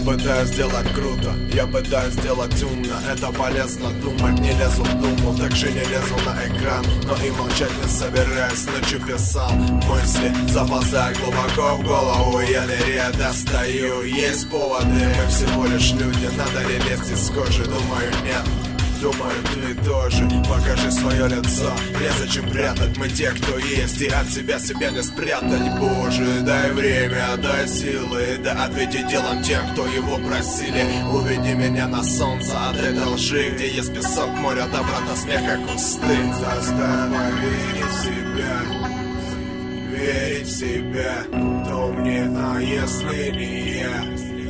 пытаюсь сделать круто, я пытаюсь сделать умно. Это полезно думать, не лезу в думу. Также не лезу на экран, но и молчать не собираюсь. Ночью писал мысли, запасая глубоко в голову. Еле достаю, есть поводы. Мы всего лишь люди, надо ли лезть из кожи? Думаю, нет. Думаю, ты тоже. Покажи свое лицо, незачем прятать. Мы те, кто есть, и от себя не спрятать. Боже, дай время, дай силы, да ответи делом тем, кто его просили. Уведи меня на солнце от этой лжи, где есть песок, море, добра, до смеха, кусты. Заставь поверить в себя, верить в себя. Кто мне, а если не я?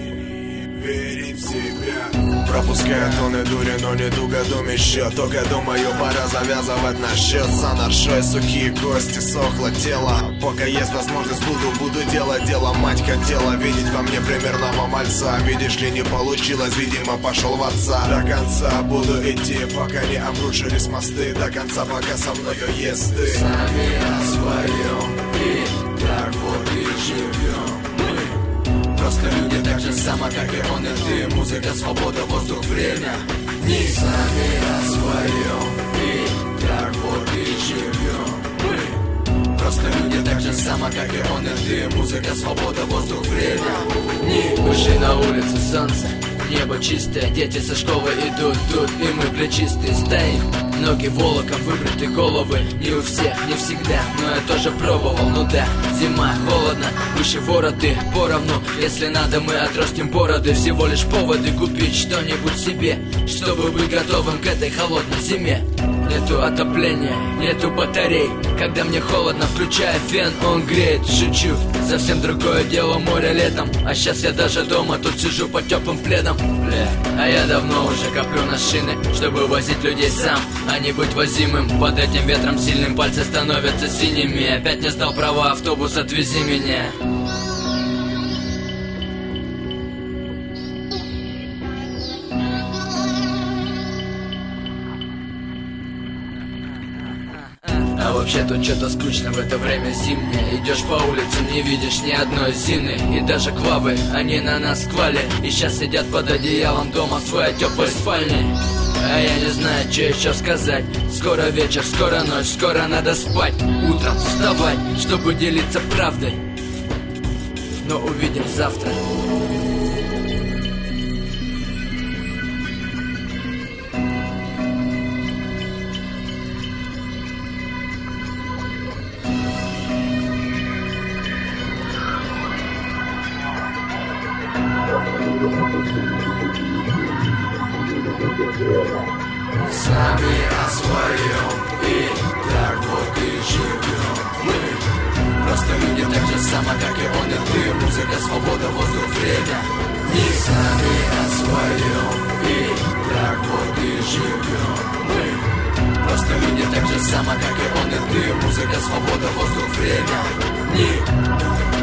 Верить в себя. Пропускаю тоны дури, но не ту годом еще. Только думаю, пора завязывать на счет. Санаршой, сухие кости, сохло тело. Пока есть возможность, буду делать дело. Мать хотела видеть во мне примерного мальца. Видишь ли, не получилось, видимо, пошел в отца. До конца буду идти, пока не обрушились мосты. До конца, пока со мною есть ты. Сами о своем, и так вот и живем. Просто люди так же само, как и он и ты. Музыка, свобода, воздух, время. Не сами о своем, и так вот и живем. Просто люди так же само, как и он и ты. Музыка, свобода, воздух, время. Не вышли на улицу, солнце, небо чистое. Дети со школы идут тут, и мы плечистые стоим. Ноги волоком, выбриты головы. Не у всех, не всегда, но я тоже пробовал. Ну да, зима, холодно, выше вороты поровну. Если надо, мы отрастим бороды. Всего лишь поводы купить что-нибудь себе, чтобы быть готовым к этой холодной зиме. Нету отопления, нету батарей. Когда мне холодно, включая фен, он греет. Шучу, совсем другое дело море летом. А сейчас я даже дома тут сижу под теплым пледом. Бля, а я давно уже коплю на шины, чтобы возить людей сам, а не быть возимым. Под этим ветром сильным пальцы становятся синими. Опять не сдал права, автобус, отвези меня. А вообще тут что-то скучно в это время зимнее. Идешь по улице, не видишь ни одной зины. И даже квавы, они на нас квали. И сейчас сидят под одеялом дома в своей теплой спальне. А я не знаю, что еще сказать. Скоро вечер, скоро ночь, скоро надо спать. Утром вставать, чтобы делиться правдой. Но увидим завтра. Сами о своем, и так вот и живем мы. Просто люди так же само, как и он и ты. Музыка, свобода, воздух, время. Не сами о своем, и так вот и живем мы. Просто люди так же само, как и он и ты. Музыка, свобода, воздух, время. Не